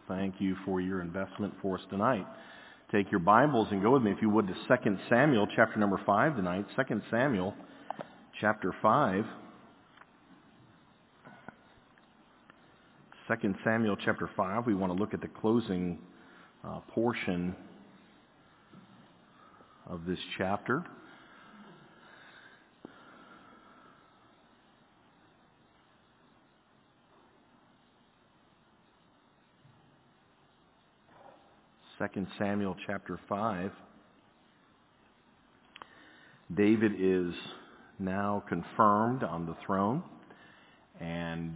Thank you for your investment for us tonight. Take your Bibles and go with me, if you would, to 2 Samuel chapter number 5 tonight. 2 Samuel chapter 5. 2 Samuel chapter 5. We want to look at the closing portion of this chapter. Second Samuel chapter 5. David is now confirmed on the throne and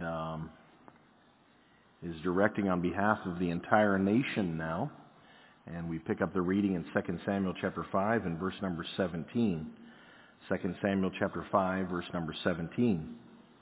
is directing on behalf of the entire nation now. And we pick up the reading in 2 Samuel chapter 5 and verse number 17. 2 Samuel chapter 5, verse number 17.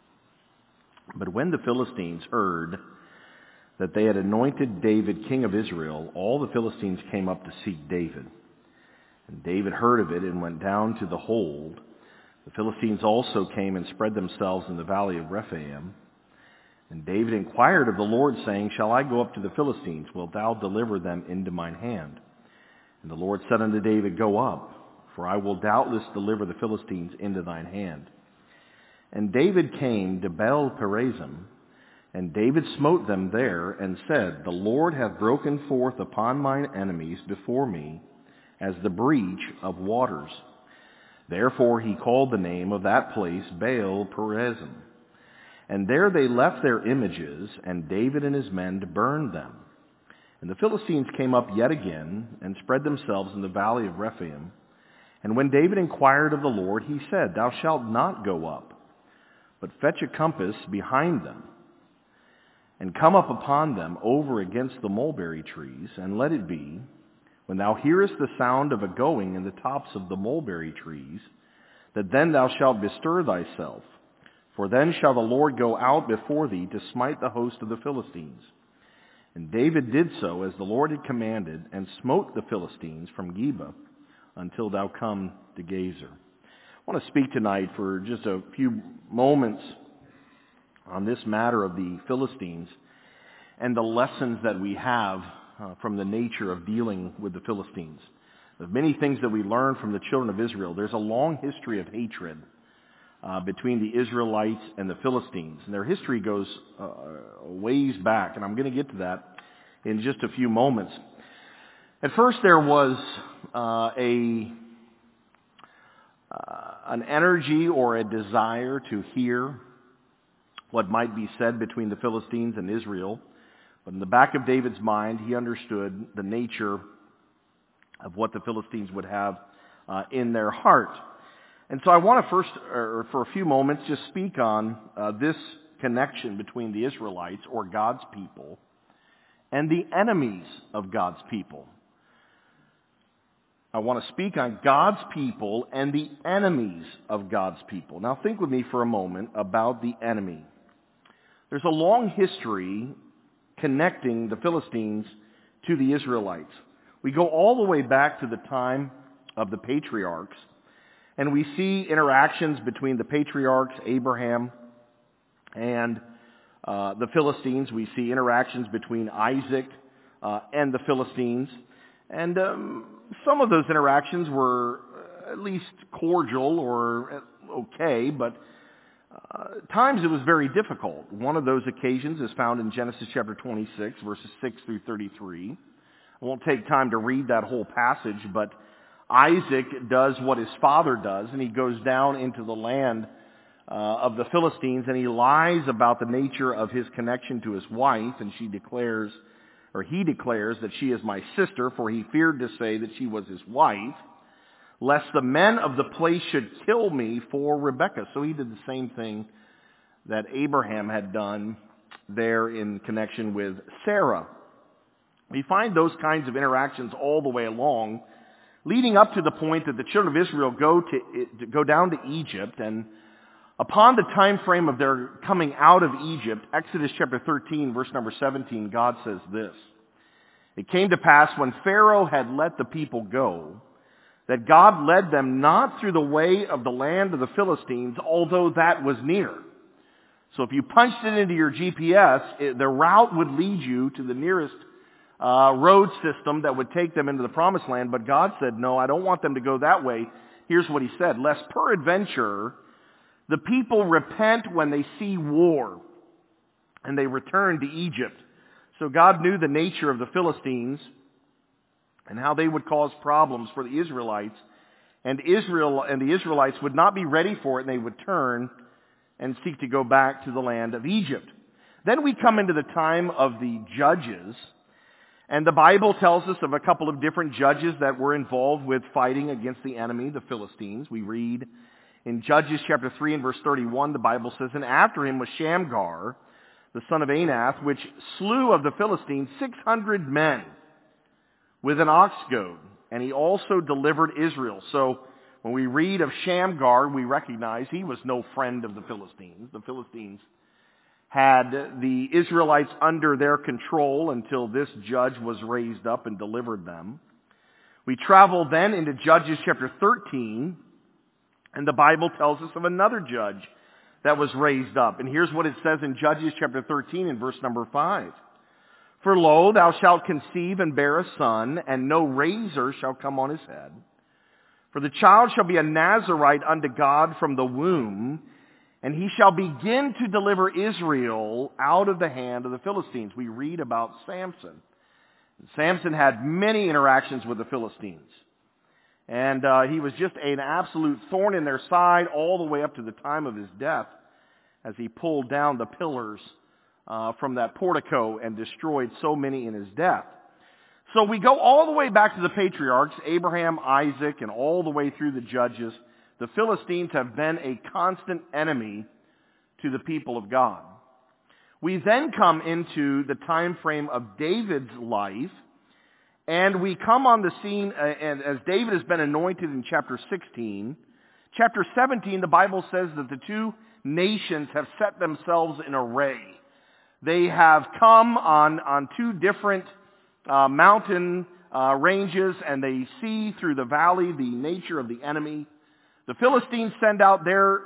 But when the Philistines heard that they had anointed David king of Israel, all the Philistines came up to seek David. And David heard of it and went down to the hold. The Philistines also came and spread themselves in the valley of Rephaim. And David inquired of the Lord, saying, Shall I go up to the Philistines? Wilt thou deliver them into mine hand? And the Lord said unto David, Go up, for I will doubtless deliver the Philistines into thine hand. And David came to Baal-perazim, and David smote them there, and said, The Lord hath broken forth upon mine enemies before me, as the breach of waters. Therefore he called the name of that place Baal-perazim. And there they left their images, and David and his men burned them. And the Philistines came up yet again, and spread themselves in the valley of Rephaim. And when David inquired of the Lord, he said, Thou shalt not go up, but fetch a compass behind them, and come up upon them over against the mulberry trees, and let it be, when thou hearest the sound of a going in the tops of the mulberry trees, that then thou shalt bestir thyself, for then shall the Lord go out before thee to smite the host of the Philistines. And David did so as the Lord had commanded, and smote the Philistines from Geba until thou come to Gazer. I want to speak tonight for just a few moments on this matter of the Philistines and the lessons that we have from the nature of dealing with the Philistines. There are many things that we learn from the children of Israel. There's a long history of hatred between the Israelites and the Philistines. And their history goes ways back, and I'm going to get to that in just a few moments. At first there was an energy or a desire to hear what might be said between the Philistines and Israel. But in the back of David's mind, he understood the nature of what the Philistines would have in their heart. And so I want to first, for a few moments, just speak on this connection between the Israelites, or God's people, and the enemies of God's people. I want to speak on God's people and the enemies of God's people. Now think with me for a moment about the enemy. There's a long history connecting the Philistines to the Israelites. We go all the way back to the time of the patriarchs, and we see interactions between the patriarchs, Abraham, and the Philistines. We see interactions between Isaac and the Philistines. And some of those interactions were at least cordial or okay, but times it was very difficult. One of those occasions is found in Genesis chapter 26, verses 6 through 33. I won't take time to read that whole passage, but Isaac does what his father does, and he goes down into the land of the Philistines, and he lies about the nature of his connection to his wife, and he declares that she is my sister, for he feared to say that she was his wife, lest the men of the place should kill me for Rebekah. So he did the same thing that Abraham had done there in connection with Sarah. We find those kinds of interactions all the way along, leading up to the point that the children of Israel go down to Egypt, and upon the time frame of their coming out of Egypt, Exodus chapter 13, verse number 17, God says this: It came to pass when Pharaoh had let the people go, that God led them not through the way of the land of the Philistines, although that was near. So if you punched it into your GPS, the route would lead you to the nearest road system that would take them into the promised land, but God said, no, I don't want them to go that way. Here's what he said, lest peradventure the people repent when they see war, and they return to Egypt. So God knew the nature of the Philistines and how they would cause problems for the Israelites, and the Israelites would not be ready for it, and they would turn and seek to go back to the land of Egypt. Then we come into the time of the judges, and the Bible tells us of a couple of different judges that were involved with fighting against the enemy, the Philistines. We read in Judges chapter 3 and verse 31, the Bible says, and after him was Shamgar, the son of Anath, which slew of the Philistines 600 men with an ox goad, and he also delivered Israel. So when we read of Shamgar, we recognize he was no friend of the Philistines. The Philistines had the Israelites under their control until this judge was raised up and delivered them. We travel then into Judges chapter 13, and the Bible tells us of another judge that was raised up. And here's what it says in Judges chapter 13 in verse number 5. For lo, thou shalt conceive and bear a son, and no razor shall come on his head. For the child shall be a Nazarite unto God from the womb, and he shall begin to deliver Israel out of the hand of the Philistines. We read about Samson. Samson had many interactions with the Philistines. And he was just an absolute thorn in their side all the way up to the time of his death as he pulled down the pillars from that portico and destroyed so many in his death. So we go all the way back to the patriarchs, Abraham, Isaac, and all the way through the judges. The Philistines have been a constant enemy to the people of God. We then come into the time frame of David's life, and we come on the scene, and as David has been anointed in chapter 16. Chapter 17, the Bible says that the two nations have set themselves in array. They have come on two different mountain ranges, and they see through the valley the nature of the enemy. The Philistines send out their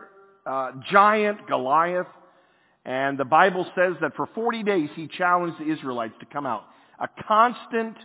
giant Goliath, and the Bible says that for 40 days he challenged the Israelites to come out. A constant,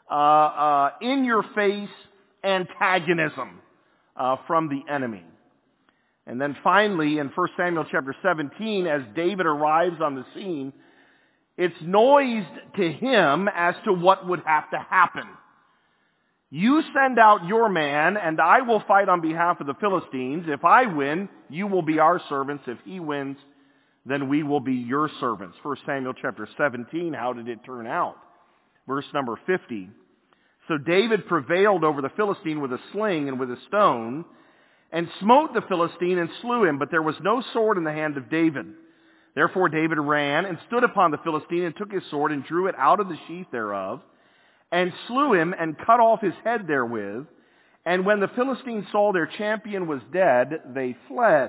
in-your-face antagonism from the enemy. And then finally, in 1 Samuel chapter 17, as David arrives on the scene, it's noised to him as to what would have to happen. You send out your man, and I will fight on behalf of the Philistines. If I win, you will be our servants. If he wins, then we will be your servants. 1 Samuel chapter 17, how did it turn out? Verse number 50. So David prevailed over the Philistine with a sling and with a stone, and smote the Philistine and slew him, but there was no sword in the hand of David. Therefore David ran and stood upon the Philistine and took his sword and drew it out of the sheath thereof, and slew him and cut off his head therewith. And when the Philistines saw their champion was dead, they fled,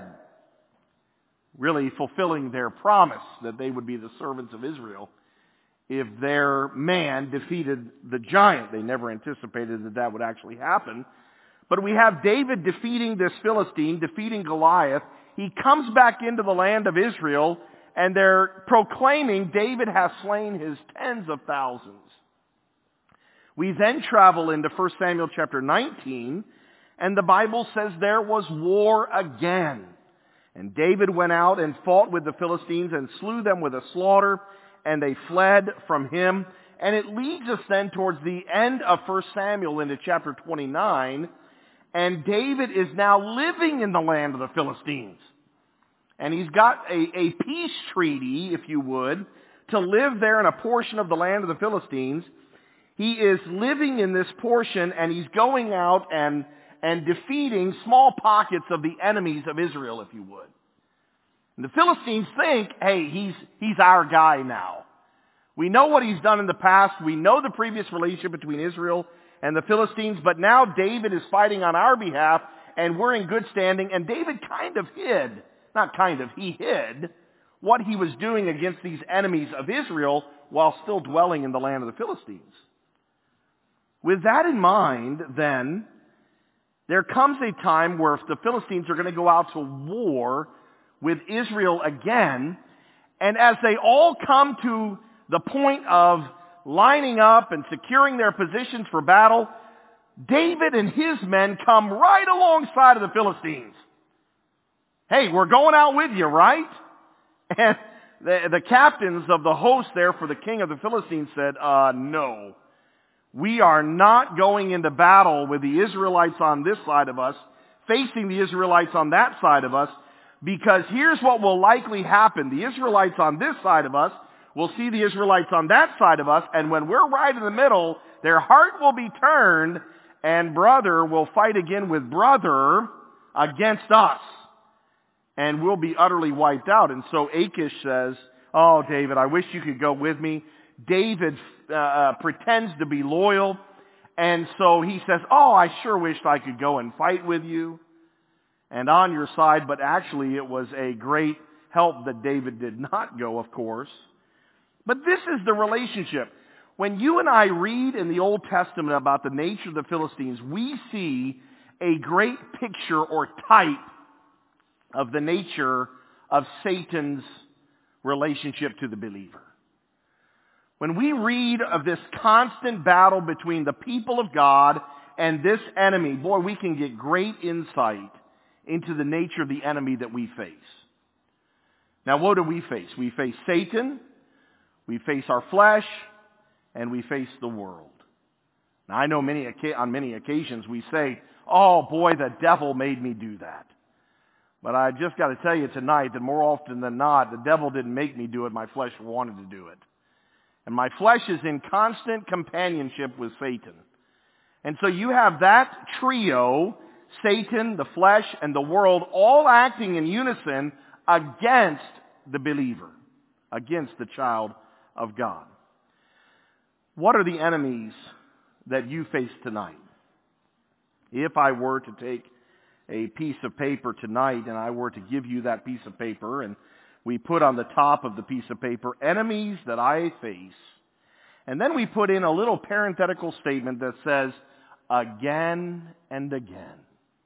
really fulfilling their promise that they would be the servants of Israel if their man defeated the giant. They never anticipated that that would actually happen. But we have David defeating this Philistine, defeating Goliath. He comes back into the land of Israel, and they're proclaiming David has slain his tens of thousands. We then travel into 1 Samuel chapter 19, and the Bible says there was war again. And David went out and fought with the Philistines and slew them with a slaughter, and they fled from him. And it leads us then towards the end of 1 Samuel into chapter 29, and David is now living in the land of the Philistines. And he's got a peace treaty, if you would, to live there in a portion of the land of the Philistines. He is living in this portion, and he's going out and defeating small pockets of the enemies of Israel, if you would. And the Philistines think, hey, he's our guy now. We know what he's done in the past. We know the previous relationship between Israel and the Philistines, but now David is fighting on our behalf, and we're in good standing. And David he hid what he was doing against these enemies of Israel while still dwelling in the land of the Philistines. With that in mind, then, there comes a time where the Philistines are going to go out to war with Israel again, and as they all come to the point of lining up and securing their positions for battle, David and his men come right alongside of the Philistines. Hey, we're going out with you, right? And the captains of the host there for the king of the Philistines said, no. We are not going into battle with the Israelites on this side of us, facing the Israelites on that side of us, because here's what will likely happen. The Israelites on this side of us will see the Israelites on that side of us, and when we're right in the middle, their heart will be turned, and brother will fight again with brother against us. And we'll be utterly wiped out. And so Achish says, oh, David, I wish you could go with me. David pretends to be loyal. And so he says, oh, I sure wished I could go and fight with you and on your side. But actually it was a great help that David did not go, of course. But this is the relationship. When you and I read in the Old Testament about the nature of the Philistines, we see a great picture or type of the nature of Satan's relationship to the believer. When we read of this constant battle between the people of God and this enemy, boy, we can get great insight into the nature of the enemy that we face. Now, what do we face? We face Satan, we face our flesh, and we face the world. Now, I know on many occasions we say, oh boy, the devil made me do that. But I just got to tell you tonight that more often than not, the devil didn't make me do it. My flesh wanted to do it. And my flesh is in constant companionship with Satan. And so you have that trio, Satan, the flesh, and the world, all acting in unison against the believer, against the child of God. What are the enemies that you face tonight? If I were to take a piece of paper tonight and I were to give you that piece of paper and we put on the top of the piece of paper, enemies that I face, and then we put in a little parenthetical statement that says, again and again.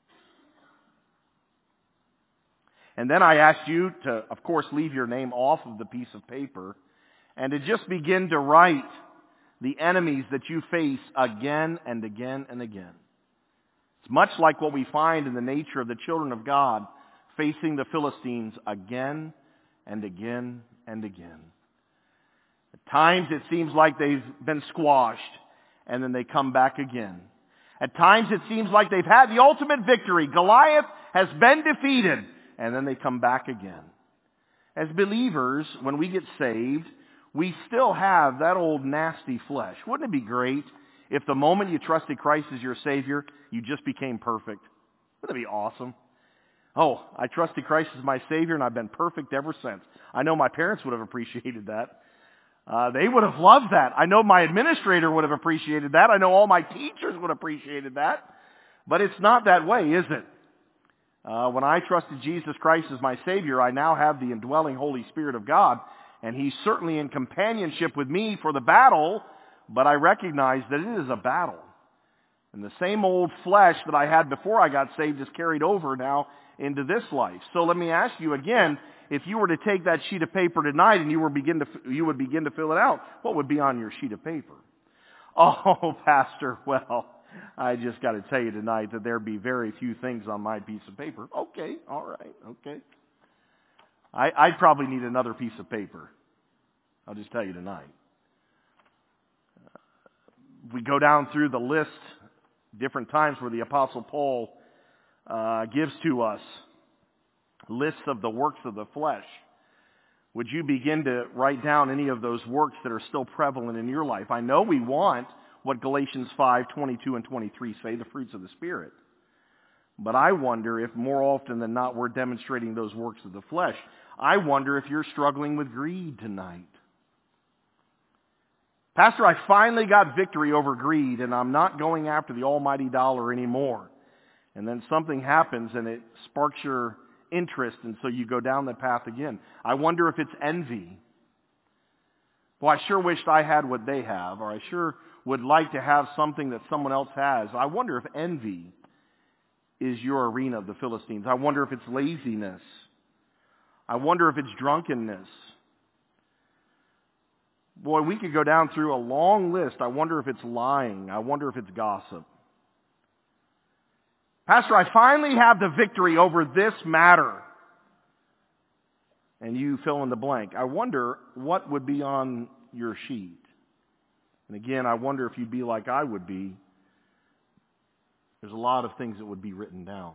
And then I asked you to, of course, leave your name off of the piece of paper and to just begin to write the enemies that you face again and again and again. It's much like what we find in the nature of the children of God facing the Philistines again and again and again. At times it seems like they've been squashed and then they come back again. At times it seems like they've had the ultimate victory. Goliath has been defeated and then they come back again. As believers, when we get saved, we still have that old nasty flesh. Wouldn't it be great if the moment you trusted Christ as your Savior, you just became perfect? Wouldn't it be awesome? Oh, I trusted Christ as my Savior and I've been perfect ever since. I know my parents would have appreciated that. They would have loved that. I know my administrator would have appreciated that. I know all my teachers would have appreciated that. But it's not that way, is it? When I trusted Jesus Christ as my Savior, I now have the indwelling Holy Spirit of God, and He's certainly in companionship with me for the battle, but I recognize that it is a battle. And the same old flesh that I had before I got saved is carried over now into this life. So let me ask you again, if you were to take that sheet of paper tonight and you would begin to fill it out, what would be on your sheet of paper? Oh, Pastor, well, I just got to tell you tonight that there'd be very few things on my piece of paper. Okay, all right, okay. I'd probably need another piece of paper. I'll just tell you tonight. We go down through the list, different times where the Apostle Paul gives to us lists of the works of the flesh. Would you begin to write down any of those works that are still prevalent in your life? I know we want what Galatians 5:22 and 23 say, the fruits of the Spirit. But I wonder if more often than not we're demonstrating those works of the flesh. I wonder if you're struggling with greed tonight. Pastor, I finally got victory over greed and I'm not going after the almighty dollar anymore. And then something happens and it sparks your interest and so you go down that path again. I wonder if it's envy. Well, I sure wished I had what they have, or I sure would like to have something that someone else has. I wonder if envy is your arena of the Philistines. I wonder if it's laziness. I wonder if it's drunkenness. Boy, we could go down through a long list. I wonder if it's lying. I wonder if it's gossip. Pastor, I finally have the victory over this matter. And you fill in the blank. I wonder what would be on your sheet. And again, I wonder if you'd be like I would be. There's a lot of things that would be written down.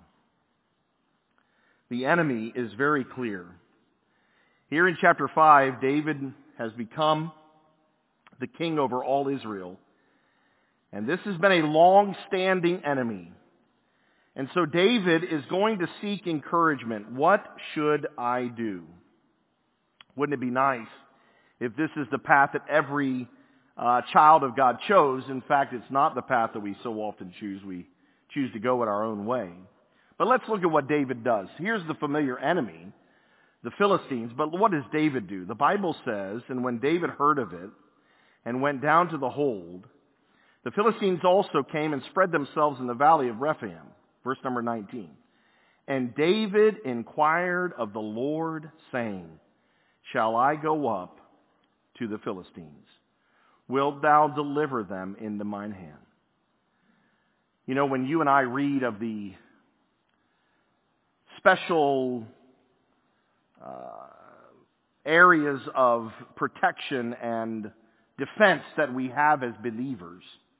The enemy is very clear. Here in chapter 5, David has become the king over all Israel. And this has been a long-standing enemy. And so David is going to seek encouragement. What should I do? Wouldn't it be nice if this is the path that every child of God chose? In fact, it's not the path that we so often choose. We choose to go it our own way. But let's look at what David does. Here's the familiar enemy, the Philistines. But what does David do? The Bible says, and when David heard of it and went down to the hold, the Philistines also came and spread themselves in the valley of Rephaim. Verse number 19. And David inquired of the Lord, saying, shall I go up to the Philistines? Wilt thou deliver them into mine hand? You know, when you and I read of the special areas of protection and defense that we have as believers,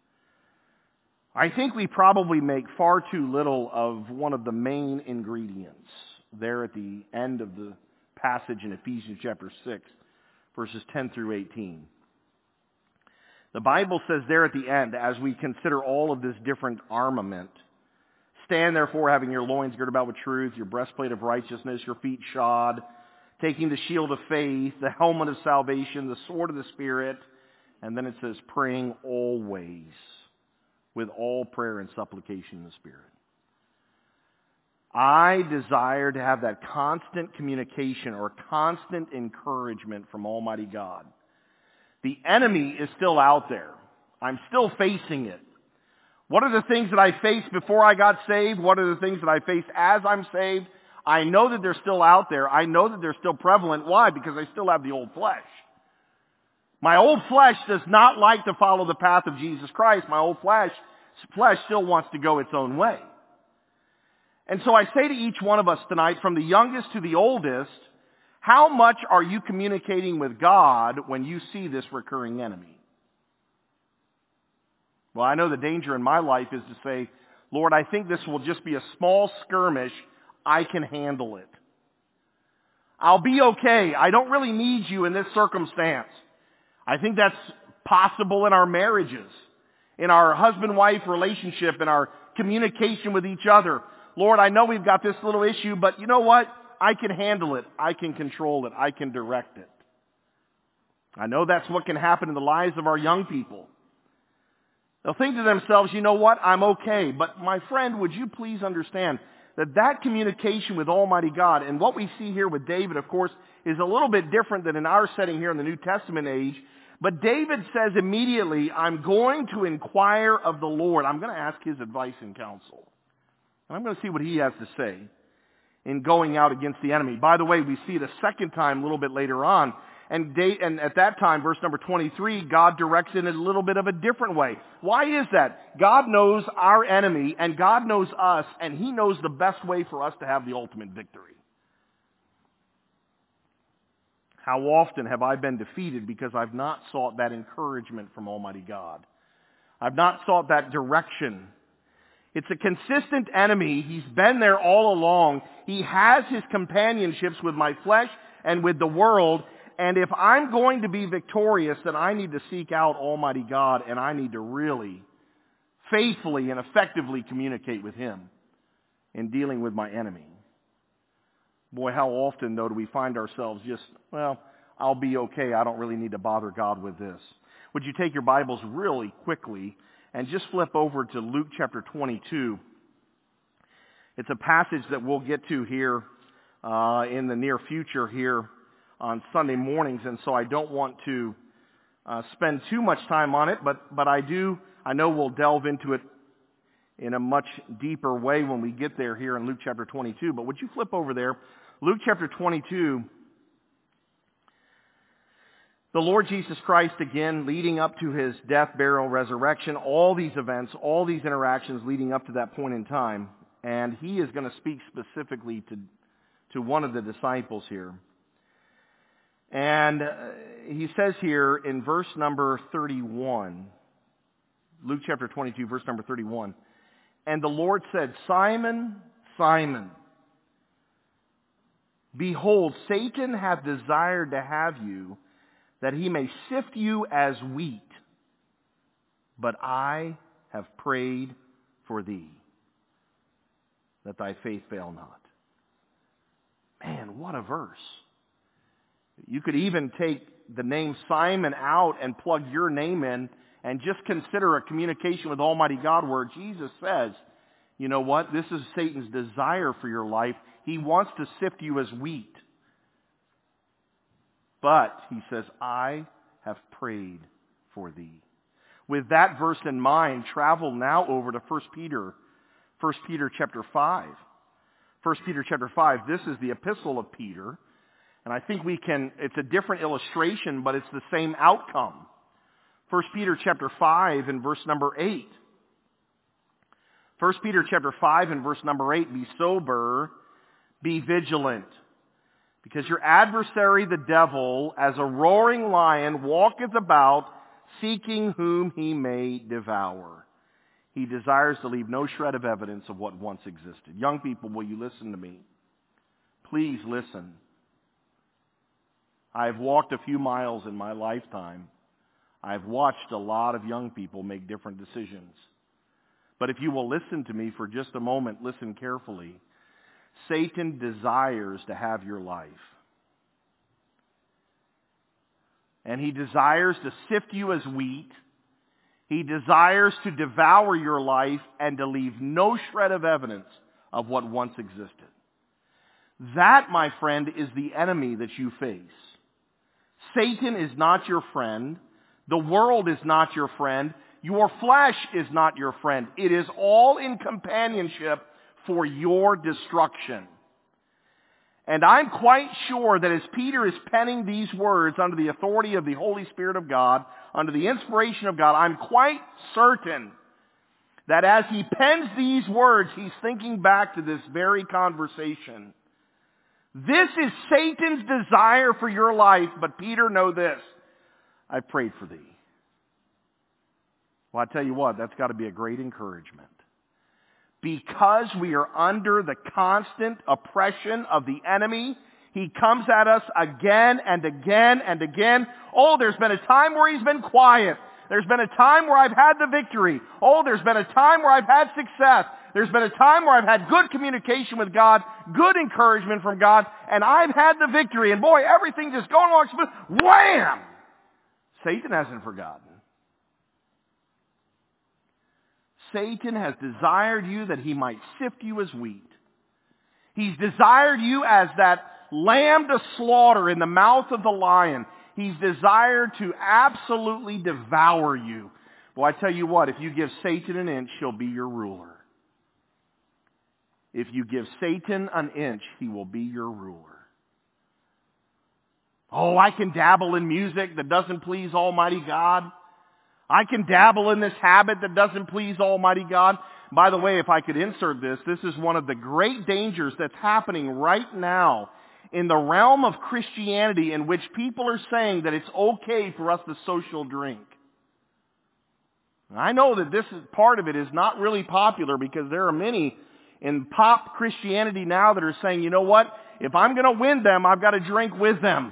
I think we probably make far too little of one of the main ingredients there at the end of the passage in Ephesians chapter 6, verses 10 through 18. The Bible says there at the end, as we consider all of this different armament, stand therefore having your loins girded about with truth, your breastplate of righteousness, your feet shod, taking the shield of faith, the helmet of salvation, the sword of the Spirit, and then it says praying always with all prayer and supplication in the Spirit. I desire to have that constant communication or constant encouragement from Almighty God. The enemy is still out there. I'm still facing it. What are the things that I faced before I got saved? What are the things that I faced as I'm saved? I know that they're still out there. I know that they're still prevalent. Why? Because I still have the old flesh. My old flesh does not like to follow the path of Jesus Christ. My old flesh still wants to go its own way. And so I say to each one of us tonight, from the youngest to the oldest, how much are you communicating with God when you see this recurring enemy? Well, I know the danger in my life is to say, Lord, I think this will just be a small skirmish. I can handle it. I'll be okay. I don't really need you in this circumstance. I think that's possible in our marriages, in our husband-wife relationship, in our communication with each other. Lord, I know we've got this little issue, but you know what? I can handle it. I can control it. I can direct it. I know that's what can happen in the lives of our young people. They'll think to themselves, you know what? I'm okay. But my friend, would you please understand that communication with Almighty God, and what we see here with David, of course, is a little bit different than in our setting here in the New Testament age. But David says immediately, I'm going to inquire of the Lord. I'm going to ask his advice and counsel. And I'm going to see what he has to say in going out against the enemy. By the way, we see it a second time a little bit later on. And at that time, verse number 23, God directs it in a little bit of a different way. Why is that? God knows our enemy, and God knows us, and he knows the best way for us to have the ultimate victory. How often have I been defeated because I've not sought that encouragement from Almighty God? I've not sought that direction. It's a consistent enemy. He's been there all along. He has his companionships with my flesh and with the world. And if I'm going to be victorious, then I need to seek out Almighty God, and I need to really faithfully and effectively communicate with him in dealing with my enemy. Boy, how often, though, do we find ourselves just, well, I'll be okay. I don't really need to bother God with this. Would you take your Bibles really quickly and just flip over to Luke chapter 22. It's a passage that we'll get to here in the near future here on Sunday mornings, and so I don't want to spend too much time on it, but I know we'll delve into it in a much deeper way when we get there here in Luke chapter 22. But would you flip over there? Luke chapter 22. The Lord Jesus Christ, again, leading up to His death, burial, resurrection, all these events, all these interactions leading up to that point in time, and He is going to speak specifically to one of the disciples here. And He says here in verse number 31, Luke chapter 22, verse number 31, "And the Lord said, Simon, Simon, behold, Satan hath desired to have you, that he may sift you as wheat. But I have prayed for thee, that thy faith fail not." Man, what a verse. You could even take the name Simon out and plug your name in and just consider a communication with Almighty God where Jesus says, you know what, this is Satan's desire for your life. He wants to sift you as wheat. But, he says, I have prayed for thee. With that verse in mind, travel now over to 1 Peter chapter 5. 1 Peter chapter 5, this is the epistle of Peter. And I think it's a different illustration, but it's the same outcome. 1 Peter chapter 5 and verse number 8. 1 Peter chapter 5 and verse number 8, "Be sober, be vigilant. Because your adversary the devil, as a roaring lion, walketh about, seeking whom he may devour. He desires to leave no shred of evidence of what once existed." Young people, will you listen to me? Please listen. I've walked a few miles in my lifetime. I've watched a lot of young people make different decisions. But if you will listen to me for just a moment, listen carefully. Satan desires to have your life. And he desires to sift you as wheat. He desires to devour your life and to leave no shred of evidence of what once existed. That, my friend, is the enemy that you face. Satan is not your friend. The world is not your friend. Your flesh is not your friend. It is all in companionship for your destruction. And I'm quite sure that as Peter is penning these words under the authority of the Holy Spirit of God, under the inspiration of God, I'm quite certain that as he pens these words, he's thinking back to this very conversation. This is Satan's desire for your life, but Peter, know this: I prayed for thee. Well, I tell you what, that's got to be a great encouragement. Because we are under the constant oppression of the enemy, he comes at us again and again and again. Oh, there's been a time where he's been quiet. There's been a time where I've had the victory. Oh, there's been a time where I've had success. There's been a time where I've had good communication with God, good encouragement from God, and I've had the victory. And boy, everything just going along smooth. Wham! Satan hasn't forgotten. Satan has desired you that he might sift you as wheat. He's desired you as that lamb to slaughter in the mouth of the lion. He's desired to absolutely devour you. Well, I tell you what, if you give Satan an inch, he'll be your ruler. If you give Satan an inch, he will be your ruler. Oh, I can dabble in music that doesn't please Almighty God. I can dabble in this habit that doesn't please Almighty God. By the way, if I could insert this is one of the great dangers that's happening right now in the realm of Christianity, in which people are saying that it's okay for us to social drink. I know that this is part of it is not really popular, because there are many in pop Christianity now that are saying, you know what, if I'm going to win them, I've got to drink with them.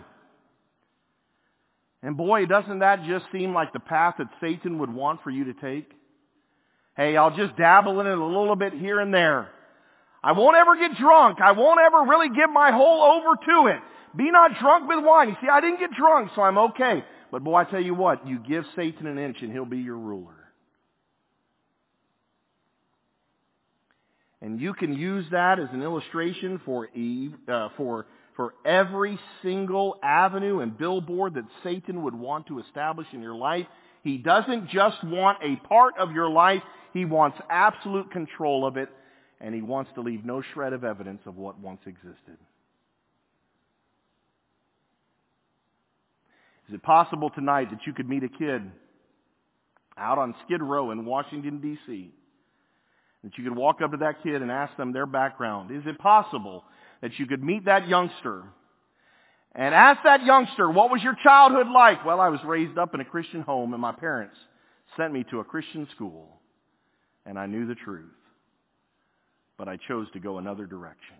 And boy, doesn't that just seem like the path that Satan would want for you to take? Hey, I'll just dabble in it a little bit here and there. I won't ever get drunk. I won't ever really give my whole over to it. Be not drunk with wine. You see, I didn't get drunk, so I'm okay. But boy, I tell you what, you give Satan an inch and he'll be your ruler. And you can use that as an illustration for every single avenue and billboard that Satan would want to establish in your life. He doesn't just want a part of your life. He wants absolute control of it. And he wants to leave no shred of evidence of what once existed. Is it possible tonight that you could meet a kid out on Skid Row in Washington, D.C., that you could walk up to that kid and ask them their background? Is it possible that you could meet that youngster and ask that youngster, what was your childhood like? Well, I was raised up in a Christian home and my parents sent me to a Christian school and I knew the truth, but I chose to go another direction.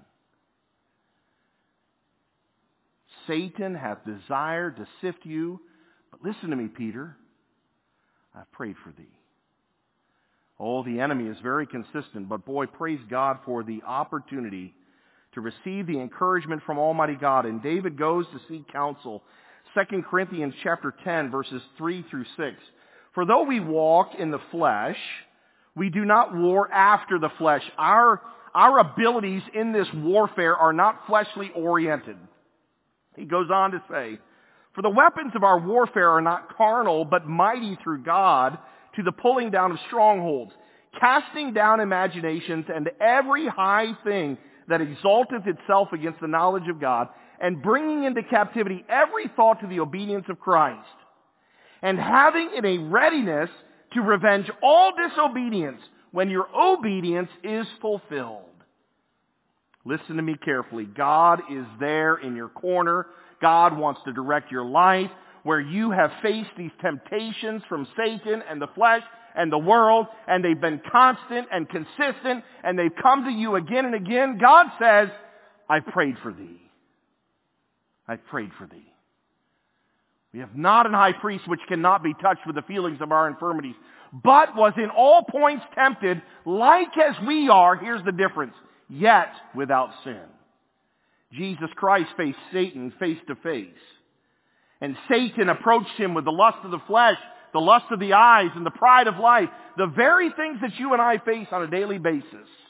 Satan hath desired to sift you, but listen to me, Peter, I've prayed for thee. Oh, the enemy is very consistent, but boy, praise God for the opportunity to receive the encouragement from Almighty God. And David goes to seek counsel. 2 Corinthians chapter 10, verses 3 through 6. For though we walk in the flesh, we do not war after the flesh. Our abilities in this warfare are not fleshly oriented. He goes on to say, for the weapons of our warfare are not carnal, but mighty through God to the pulling down of strongholds, casting down imaginations and every high thing that exalteth itself against the knowledge of God, and bringing into captivity every thought to the obedience of Christ, and having in a readiness to revenge all disobedience when your obedience is fulfilled. Listen to me carefully. God is there in your corner. God wants to direct your life. Where you have faced these temptations from Satan and the flesh and the world, and they've been constant and consistent, and they've come to you again and again, God says, I've prayed for thee. I've prayed for thee. We have not an high priest which cannot be touched with the feelings of our infirmities, but was in all points tempted, like as we are. Here's the difference. Yet without sin. Jesus Christ faced Satan face to face. And Satan approached him with the lust of the flesh, the lust of the eyes, and the pride of life. The very things that you and I face on a daily basis.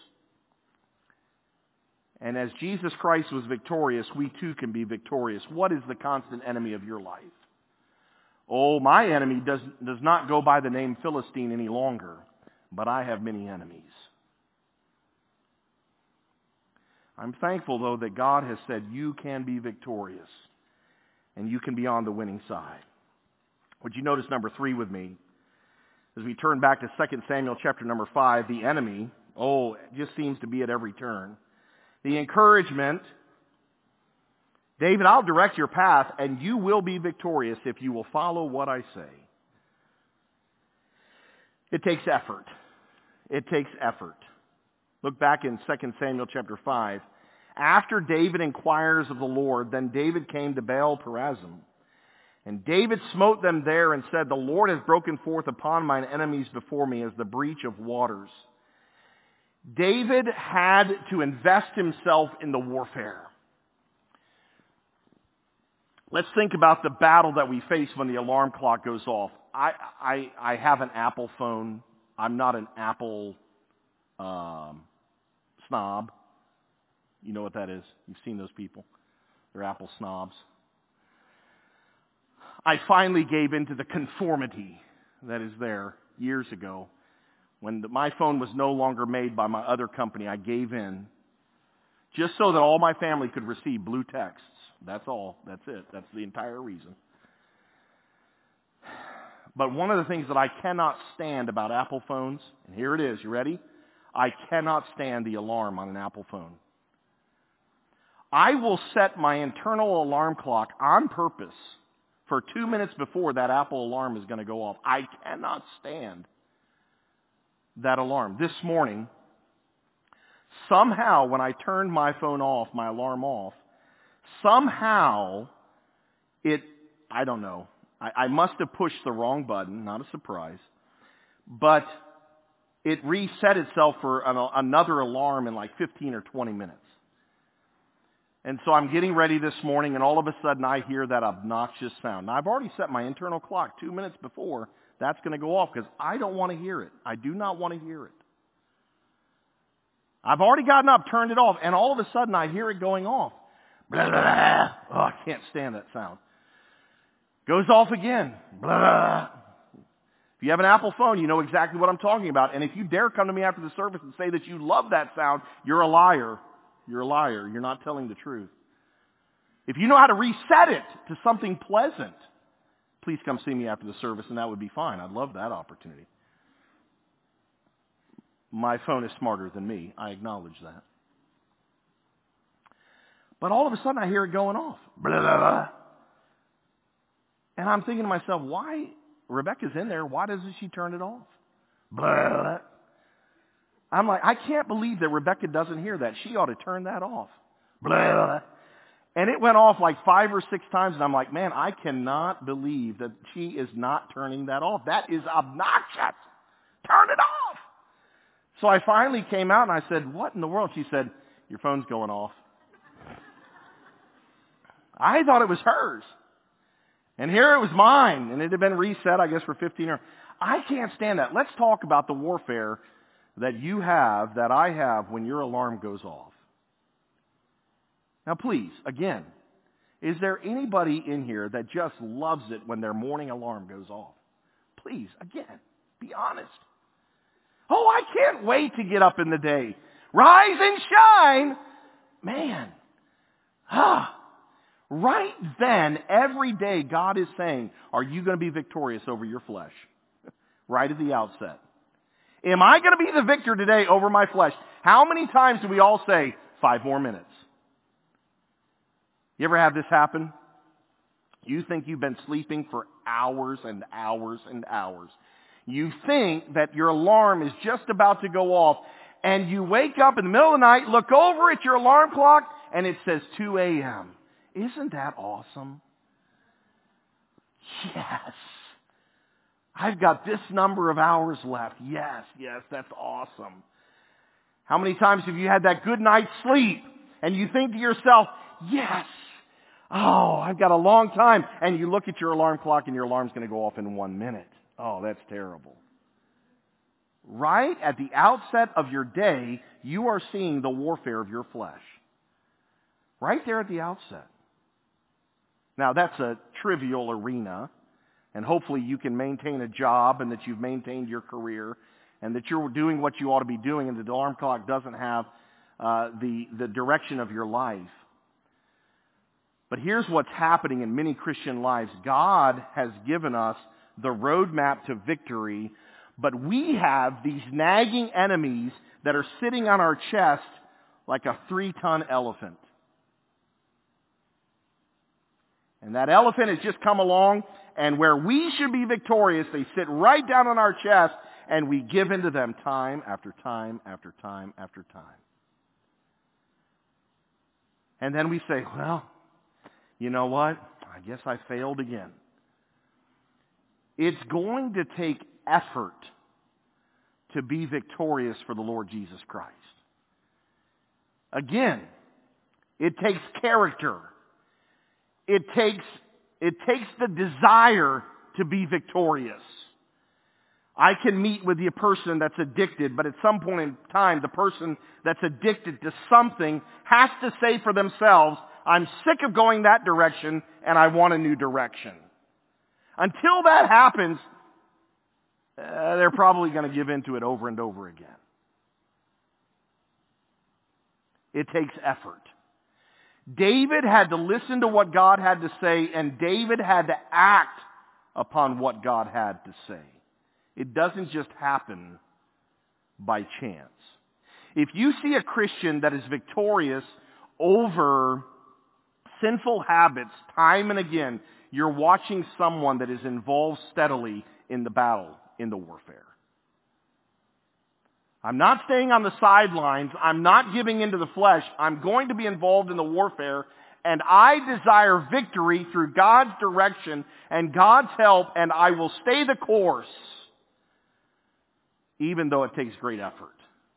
And as Jesus Christ was victorious, we too can be victorious. What is the constant enemy of your life? Oh, my enemy does not go by the name Philistine any longer, but I have many enemies. I'm thankful, though, that God has said you can be victorious and you can be on the winning side. Would you notice number 3 with me? As we turn back to 2 Samuel chapter number 5, the enemy, it just seems to be at every turn. The encouragement, David, I'll direct your path and you will be victorious if you will follow what I say. It takes effort. It takes effort. Look back in 2 Samuel chapter 5. After David inquires of the Lord, then David came to Baal Perazim. And David smote them there and said, the Lord has broken forth upon mine enemies before me as the breach of waters. David had to invest himself in the warfare. Let's think about the battle that we face when the alarm clock goes off. I have an Apple phone. I'm not an Apple snob. You know what that is. You've seen those people. They're Apple snobs. I finally gave in to the conformity that is there years ago. When my phone was no longer made by my other company, I gave in just so that all my family could receive blue texts. That's all. That's it. That's the entire reason. But one of the things that I cannot stand about Apple phones, and here it is, you ready? I cannot stand the alarm on an Apple phone. I will set my internal alarm clock on purpose for 2 minutes before that Apple alarm is going to go off. I cannot stand that alarm. This morning, somehow when I turned my phone off, my alarm off, somehow I don't know. I must have pushed the wrong button, not a surprise, but it reset itself for another alarm in like 15 or 20 minutes. And so I'm getting ready this morning, and all of a sudden I hear that obnoxious sound. Now, I've already set my internal clock 2 minutes before that's going to go off because I don't want to hear it. I do not want to hear it. I've already gotten up, turned it off, and all of a sudden I hear it going off. Blah, blah, blah. Oh, I can't stand that sound. Goes off again. Blah, blah. If you have an Apple phone, you know exactly what I'm talking about. And if you dare come to me after the service and say that you love that sound, you're a liar. You're a liar. You're not telling the truth. If you know how to reset it to something pleasant, please come see me after the service, and that would be fine. I'd love that opportunity. My phone is smarter than me. I acknowledge that. But all of a sudden I hear it going off. Blah, blah, blah. And I'm thinking to myself, why? Rebecca's in there. Why doesn't she turn it off? Blah, blah. I'm like, I can't believe that Rebecca doesn't hear that. She ought to turn that off. Blah, blah. And it went off like 5 or 6 times, and I'm like, man, I cannot believe that she is not turning that off. That is obnoxious. Turn it off. So I finally came out and I said, what in the world? She said, your phone's going off. I thought it was hers. And here it was mine, and it had been reset, I guess, for 15 years. I can't stand that. Let's talk about the warfare that you have, that I have, when your alarm goes off. Now, please, again, is there anybody in here that just loves it when their morning alarm goes off? Please, again, be honest. Oh, I can't wait to get up in the day. Rise and shine. Man. Right then, every day, God is saying, are you going to be victorious over your flesh? Right at the outset. Am I going to be the victor today over my flesh? How many times do we all say, 5 more minutes? You ever have this happen? You think you've been sleeping for hours and hours and hours. You think that your alarm is just about to go off, and you wake up in the middle of the night, look over at your alarm clock, and it says 2 a.m. Isn't that awesome? Yes. I've got this number of hours left. Yes, that's awesome. How many times have you had that good night's sleep, and you think to yourself, yes, oh, I've got a long time, and you look at your alarm clock and your alarm's going to go off in 1 minute. Oh, that's terrible. Right at the outset of your day, you are seeing the warfare of your flesh. Right there at the outset. Now, that's a trivial arena, and hopefully you can maintain a job and that you've maintained your career and that you're doing what you ought to be doing and the alarm clock doesn't have the direction of your life. But here's what's happening in many Christian lives. God has given us the roadmap to victory, but we have these nagging enemies that are sitting on our chest like a 3-ton elephant. And that elephant has just come along, and where we should be victorious, they sit right down on our chest, and we give in to them time after time after time after time. And then we say, well, you know what? I guess I failed again. It's going to take effort to be victorious for the Lord Jesus Christ. Again, it takes character. It takes the desire to be victorious. I can meet with the person that's addicted, but at some point in time, the person that's addicted to something has to say for themselves, I'm sick of going that direction and I want a new direction. Until that happens, they're probably going to give in to it over and over again. It takes effort. David had to listen to what God had to say, and David had to act upon what God had to say. It doesn't just happen by chance. If you see a Christian that is victorious over sinful habits time and again, you're watching someone that is involved steadily in the battle, in the warfare. I'm not staying on the sidelines. I'm not giving into the flesh. I'm going to be involved in the warfare, and I desire victory through God's direction and God's help, and I will stay the course, even though it takes great effort.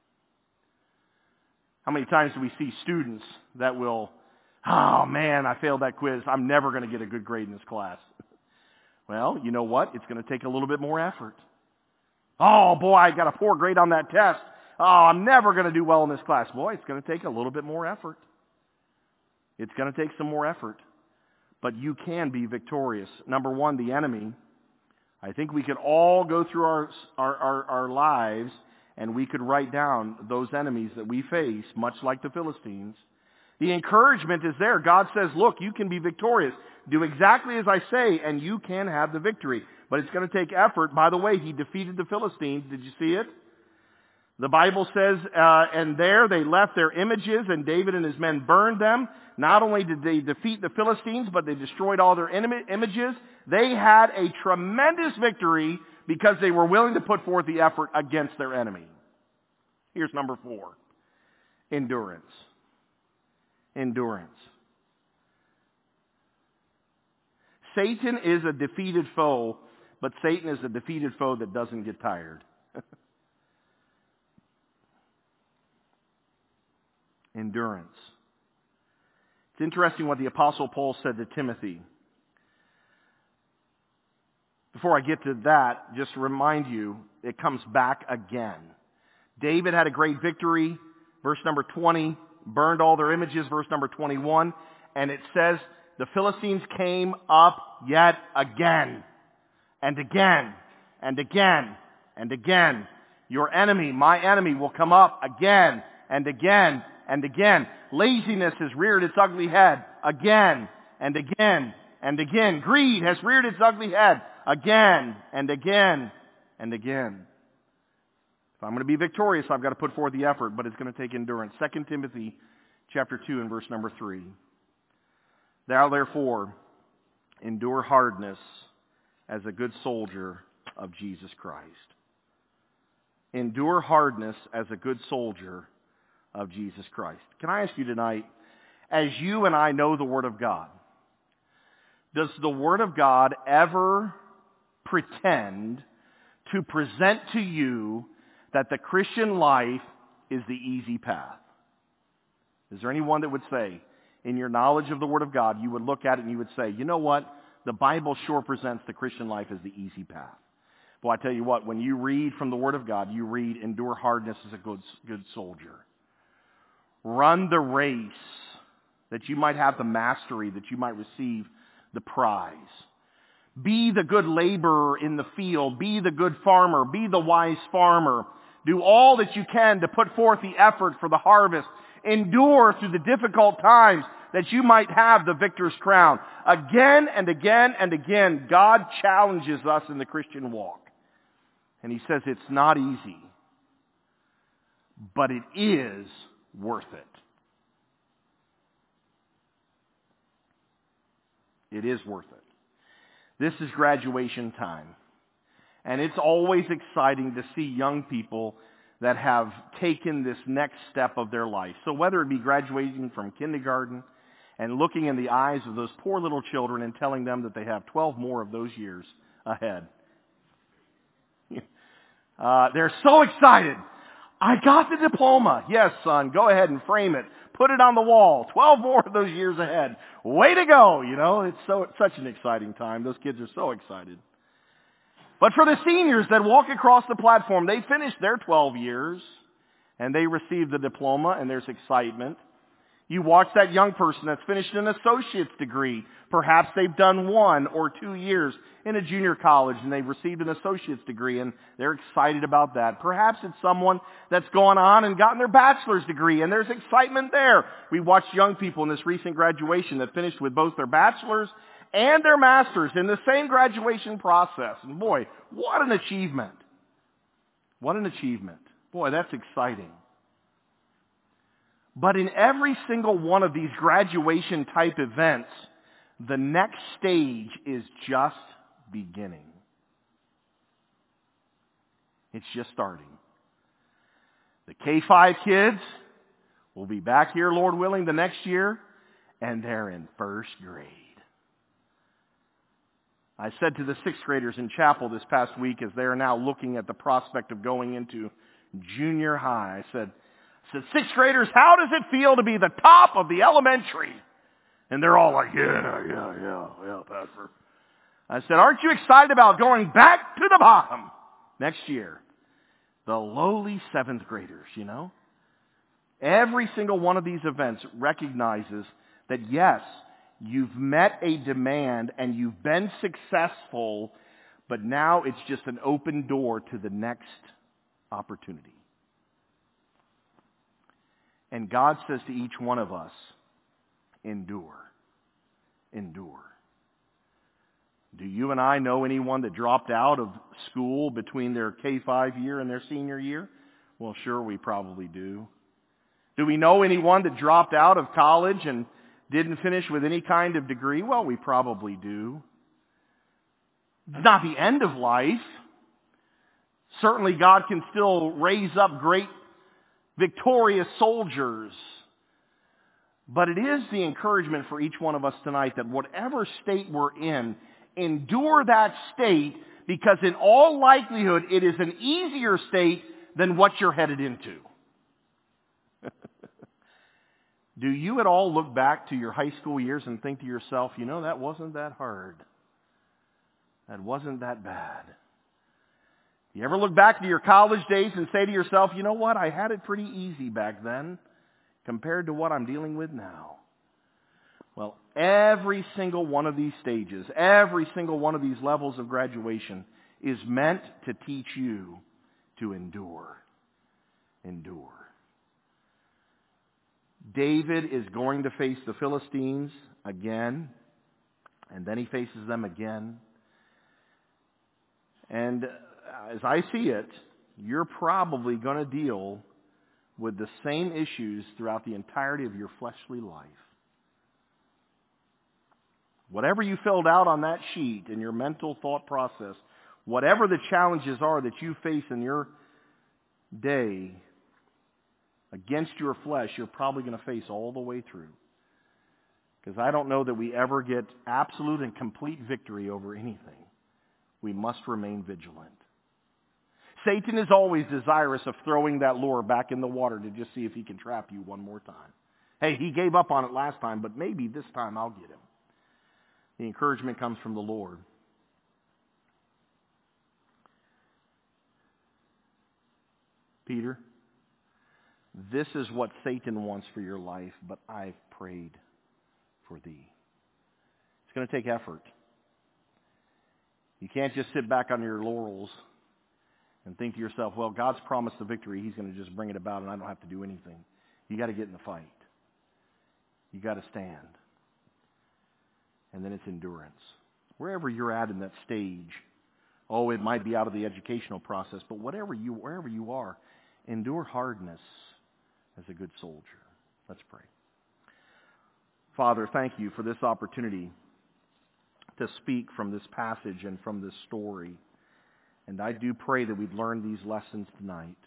How many times do we see students that will, oh man, I failed that quiz. I'm never going to get a good grade in this class. Well, you know what? It's going to take a little bit more effort. Oh boy, I got a poor grade on that test. Oh, I'm never going to do well in this class. Boy, it's going to take a little bit more effort. It's going to take some more effort. But you can be victorious. Number one, the enemy. I think we could all go through our lives and we could write down those enemies that we face, much like the Philistines. The encouragement is there. God says, look, you can be victorious. Do exactly as I say, and you can have the victory. But it's going to take effort. By the way, he defeated the Philistines. Did you see it? The Bible says, and there they left their images, and David and his men burned them. Not only did they defeat the Philistines, but they destroyed all their images. They had a tremendous victory because they were willing to put forth the effort against their enemy. Here's number 4. Endurance. Endurance. Satan is a defeated foe, but Satan is a defeated foe that doesn't get tired. Endurance. It's interesting what the Apostle Paul said to Timothy. Before I get to that, just to remind you, it comes back again. David had a great victory, verse number 20, burned all their images, verse number 21, and it says, the Philistines came up yet again, and again, and again, and again. Your enemy, my enemy, will come up again, and again, and again. Laziness has reared its ugly head again and again and again. Greed has reared its ugly head again and again and again. If I'm going to be victorious, I've got to put forth the effort, but it's going to take endurance. 2 Timothy chapter 2 and verse number 3. Thou therefore endure hardness as a good soldier of Jesus Christ. Endure hardness as a good soldier of Jesus Christ. Can I ask you tonight, as you and I know the Word of God, does the Word of God ever pretend to present to you that the Christian life is the easy path? Is there anyone that would say, in your knowledge of the Word of God, you would look at it and you would say, you know what? The Bible sure presents the Christian life as the easy path. Well, I tell you what, when you read from the Word of God, you read, endure hardness as a good soldier. Run the race that you might have the mastery, that you might receive the prize. Be the good laborer in the field. Be the good farmer. Be the wise farmer. Do all that you can to put forth the effort for the harvest. Endure through the difficult times that you might have the victor's crown. Again and again and again, God challenges us in the Christian walk. And He says it's not easy, but it is worth it. It is worth it. This is graduation time. And it's always exciting to see young people that have taken this next step of their life. So whether it be graduating from kindergarten and looking in the eyes of those poor little children and telling them that they have 12 more of those years ahead. They're so excited. I got the diploma. Yes, son, go ahead and frame it. Put it on the wall. 12 more of those years ahead. Way to go, you know. It's such an exciting time. Those kids are so excited. But for the seniors that walk across the platform, they finished their 12 years and they receive the diploma and there's excitement. You watch that young person that's finished an associate's degree. Perhaps they've done 1 or 2 years in a junior college and they've received an associate's degree and they're excited about that. Perhaps it's someone that's gone on and gotten their bachelor's degree and there's excitement there. We watched young people in this recent graduation that finished with both their bachelor's and their master's in the same graduation process. And boy, what an achievement. What an achievement. Boy, that's exciting. But in every single one of these graduation type events, the next stage is just beginning. It's just starting. The K-5 kids will be back here, Lord willing, the next year, and they're in first grade. I said to the 6th graders in chapel this past week as they are now looking at the prospect of going into junior high, I said, 6th graders, how does it feel to be the top of the elementary? And they're all like, yeah, Pastor. I said, aren't you excited about going back to the bottom next year? The lowly 7th graders, you know. Every single one of these events recognizes that yes, you've met a demand and you've been successful, but now it's just an open door to the next opportunity. And God says to each one of us, endure. Endure. Do you and I know anyone that dropped out of school between their K-5 year and their senior year? Well, sure, we probably do. Do we know anyone that dropped out of college and didn't finish with any kind of degree? Well, we probably do. It's not the end of life. Certainly God can still raise up great victorious soldiers. But it is the encouragement for each one of us tonight that whatever state we're in, endure that state, because in all likelihood it is an easier state than what you're headed into. Do you at all look back to your high school years and think to yourself, that wasn't that hard. That wasn't that bad. You ever look back to your college days and say to yourself, you know what, I had it pretty easy back then compared to what I'm dealing with now? Well, every single one of these stages, every single one of these levels of graduation is meant to teach you to endure. Endure. David is going to face the Philistines again, and then he faces them again. And as I see it, you're probably going to deal with the same issues throughout the entirety of your fleshly life. Whatever you filled out on that sheet in your mental thought process, whatever the challenges are that you face in your day against your flesh, you're probably going to face all the way through. Because I don't know that we ever get absolute and complete victory over anything. We must remain vigilant. Satan is always desirous of throwing that lure back in the water to just see if he can trap you one more time. Hey, he gave up on it last time, but maybe this time I'll get him. The encouragement comes from the Lord. Peter, this is what Satan wants for your life, but I've prayed for thee. It's going to take effort. You can't just sit back on your laurels and think to yourself, well, God's promised the victory. He's going to just bring it about and I don't have to do anything. You got to get in the fight. You got to stand. And then it's endurance. Wherever you're at in that stage, it might be out of the educational process, but wherever you are, endure hardness as a good soldier. Let's pray. Father, thank you for this opportunity to speak from this passage and from this story. And I do pray that we'd learn these lessons tonight.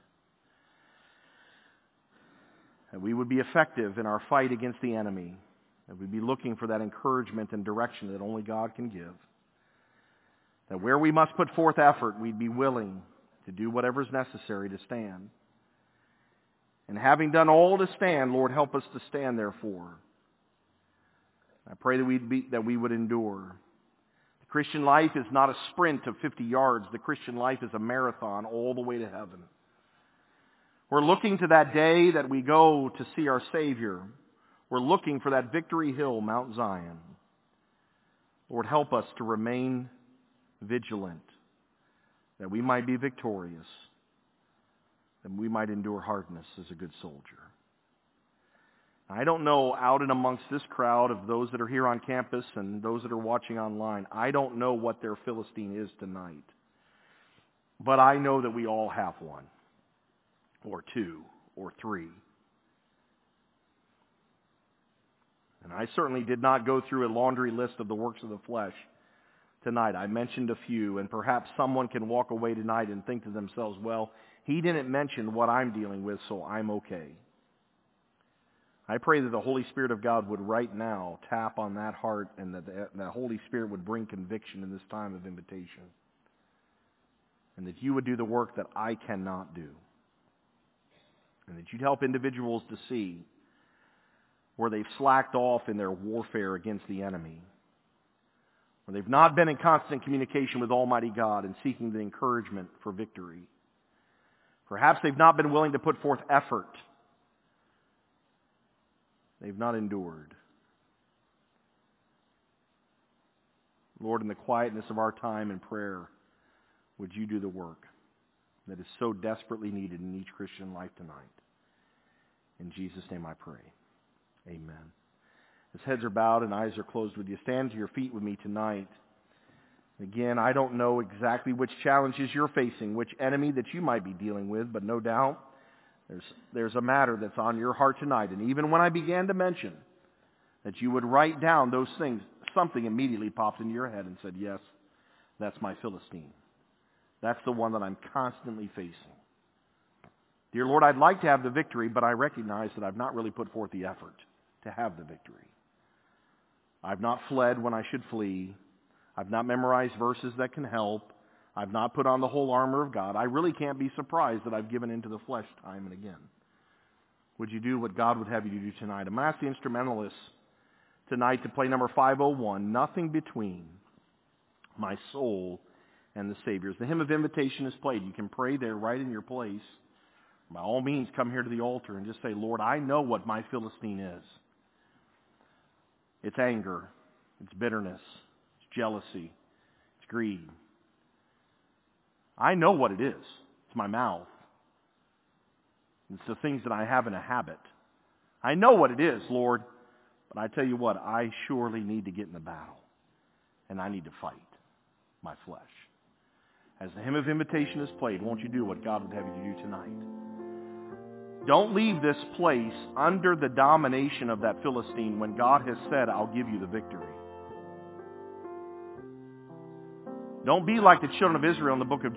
That we would be effective in our fight against the enemy. That we'd be looking for that encouragement and direction that only God can give. That where we must put forth effort, we'd be willing to do whatever is necessary to stand. And having done all to stand, Lord, help us to stand therefore. I pray that we would endure. The Christian life is not a sprint of 50 yards. The Christian life is a marathon all the way to heaven. We're looking to that day that we go to see our Savior. We're looking for that victory hill, Mount Zion. Lord, help us to remain vigilant, that we might be victorious, that we might endure hardness as a good soldier. I don't know, out and amongst this crowd of those that are here on campus and those that are watching online, I don't know what their Philistine is tonight. But I know that we all have one, or two, or three. And I certainly did not go through a laundry list of the works of the flesh tonight. I mentioned a few, and perhaps someone can walk away tonight and think to themselves, well, he didn't mention what I'm dealing with, so I'm okay. I pray that the Holy Spirit of God would right now tap on that heart and that the Holy Spirit would bring conviction in this time of invitation. And that you would do the work that I cannot do. And that you'd help individuals to see where they've slacked off in their warfare against the enemy. Where they've not been in constant communication with Almighty God and seeking the encouragement for victory. Perhaps they've not been willing to put forth effort. They've not endured. Lord, in the quietness of our time in prayer, would you do the work that is so desperately needed in each Christian life tonight? In Jesus' name I pray. Amen. As heads are bowed and eyes are closed, would you stand to your feet with me tonight Again, I don't know exactly which challenges you're facing, which enemy that you might be dealing with, but no doubt there's a matter that's on your heart tonight. And even when I began to mention that you would write down those things, something immediately popped into your head and said, yes, that's my Philistine. That's the one that I'm constantly facing. Dear Lord, I'd like to have the victory, but I recognize that I've not really put forth the effort to have the victory. I've not fled when I should flee. I've not memorized verses that can help. I've not put on the whole armor of God. I really can't be surprised that I've given into the flesh time and again. Would you do what God would have you to do tonight? I'm going to ask the instrumentalists tonight to play number 501, Nothing Between My Soul and the Savior. As the hymn of invitation is played, you can pray there right in your place. By all means, come here to the altar and just say, Lord, I know what my Philistine is. It's anger. It's bitterness. It's jealousy. It's greed. I know what it is. It's my mouth. It's the things that I have in a habit. I know what it is, Lord. But I tell you what, I surely need to get in the battle. And I need to fight my flesh. As the hymn of invitation is played, won't you do what God would have you to do tonight? Don't leave this place under the domination of that Philistine when God has said, I'll give you the victory. Don't be like the children of Israel in the book of